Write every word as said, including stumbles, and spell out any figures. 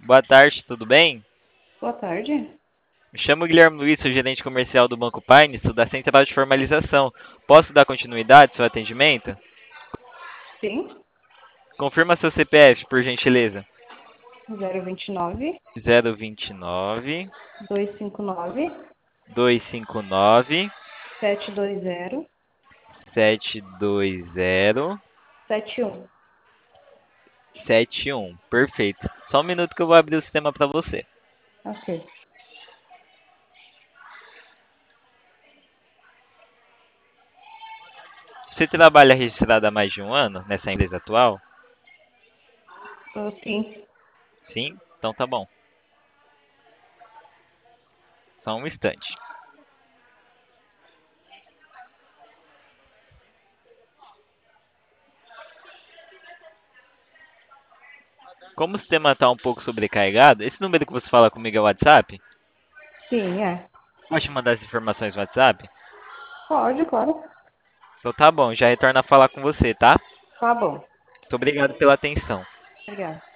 Boa tarde, tudo bem? Boa tarde. Me chamo Guilherme Luiz, sou gerente comercial do Banco Pines, sou da Central de Formalização. Posso dar continuidade ao seu atendimento? Sim, Confirma seu C P F, por gentileza. zero vinte e nove, zero vinte e nove, dois cinco nove, dois cinco nove, sete dois zero, sete dois zero, sete um. sete um. Perfeito. Só um minuto que eu vou abrir o sistema para você. Ok. Você trabalha registrado há mais de um ano nessa empresa atual? Ah, sim. Sim? Então tá bom. Só um instante. Como o sistema está um pouco sobrecarregado, esse número que você fala comigo é o WhatsApp? Sim, é. Pode mandar as informações no WhatsApp? Pode, claro. Então tá bom, já retorno a falar com você, tá? Tá bom. Muito obrigado pela atenção. Obrigada.